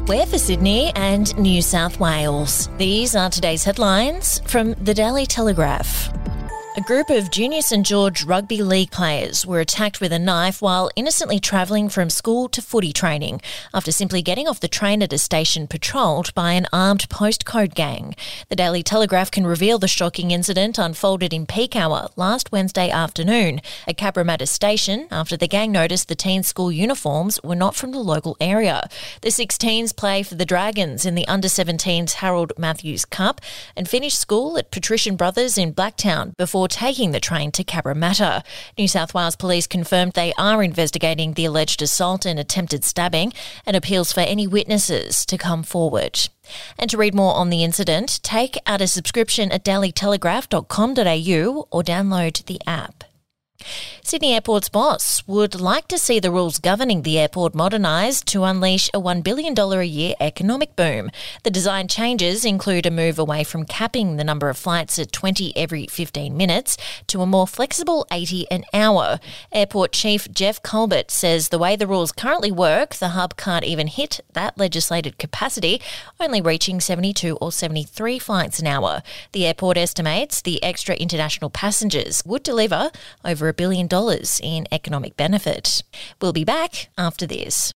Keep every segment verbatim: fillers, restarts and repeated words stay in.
We're for Sydney and New South Wales. These are today's headlines from the Daily Telegraph. A group of Junior St George Rugby League players were attacked with a knife while innocently travelling from school to footy training after simply getting off the train at a station patrolled by an armed postcode gang. The Daily Telegraph can reveal the shocking incident unfolded in peak hour last Wednesday afternoon at Cabramatta Station after the gang noticed the teens' school uniforms were not from the local area. The sixteens play for the Dragons in the under seventeens Harold Matthews Cup and finished school at Patrician Brothers in Blacktown before taking the train to Cabramatta. New South Wales Police confirmed they are investigating the alleged assault and attempted stabbing and appeals for any witnesses to come forward. And to read more on the incident, take out a subscription at daily telegraph dot com dot a u or download the app. Sydney Airport's boss would like to see the rules governing the airport modernised to unleash a one billion dollars a year economic boom. The design changes include a move away from capping the number of flights at twenty every fifteen minutes to a more flexible eighty an hour. Airport Chief Jeff Colbert says the way the rules currently work, the hub can't even hit that legislated capacity, only reaching seventy-two or seventy-three flights an hour. The airport estimates the extra international passengers would deliver over a billion dollars in economic benefit. We'll be back after this.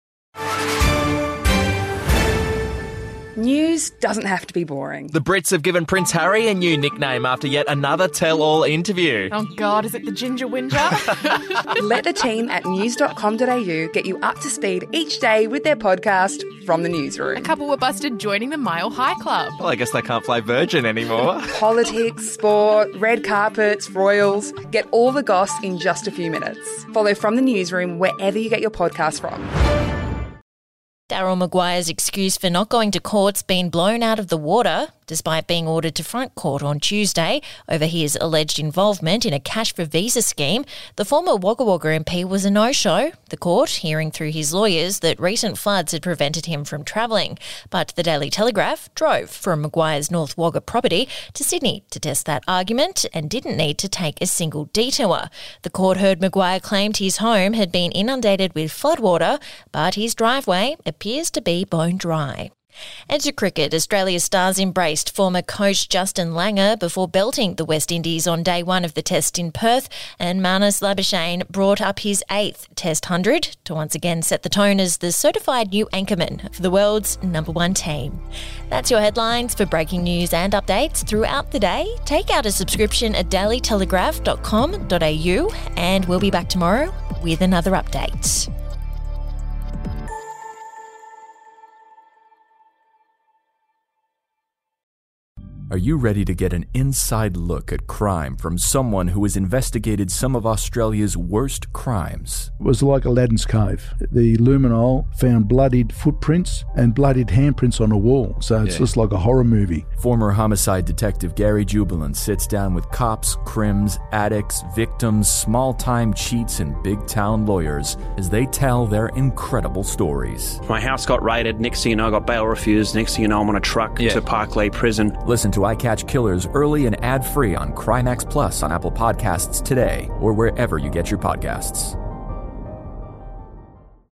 News doesn't have to be boring. The Brits have given Prince Harry a new nickname after yet another tell-all interview. Oh God, is it the Ginger Whinger? Let the team at news dot com dot a u get you up to speed each day with their podcast, From the Newsroom. A couple were busted joining the Mile High Club. Well, I guess they can't fly Virgin anymore. Politics, sport, red carpets, royals. Get all the goss in just a few minutes. Follow From the Newsroom wherever you get your podcast from. Daryl Maguire's excuse for not going to court's been blown out of the water, despite being ordered to front court on Tuesday over his alleged involvement in a cash for visa scheme. The former Wagga Wagga M P was a no-show, the court hearing through his lawyers that recent floods had prevented him from travelling. But the Daily Telegraph drove from Maguire's North Wagga property to Sydney to test that argument and didn't need to take a single detour. The court heard Maguire claimed his home had been inundated with floodwater, but his driveway appears to be bone dry. And to cricket, Australia stars embraced former coach Justin Langer before belting the West Indies on day one of the test in Perth, and Marnus Labuschagne brought up his eighth test hundred to once again set the tone as the certified new anchorman for the world's number one team. That's your headlines. For breaking news and updates throughout the day, take out a subscription at daily telegraph dot com dot a u, and we'll be back tomorrow with another update. Are you ready to get an inside look at crime from someone who has investigated some of Australia's worst crimes? It was like Aladdin's Cave. The luminol found bloodied footprints and bloodied handprints on a wall, so it's yeah. just like a horror movie. Former homicide detective Gary Jubilant sits down with cops, crims, addicts, victims, small-time cheats, and big-town lawyers as they tell their incredible stories. My house got raided. Next thing you know, I got bail refused. Next thing you know, I'm on a truck yeah. to Parklea Prison. Listen to I Catch Killers early and ad-free on Crimex Plus on Apple Podcasts today or wherever you get your podcasts.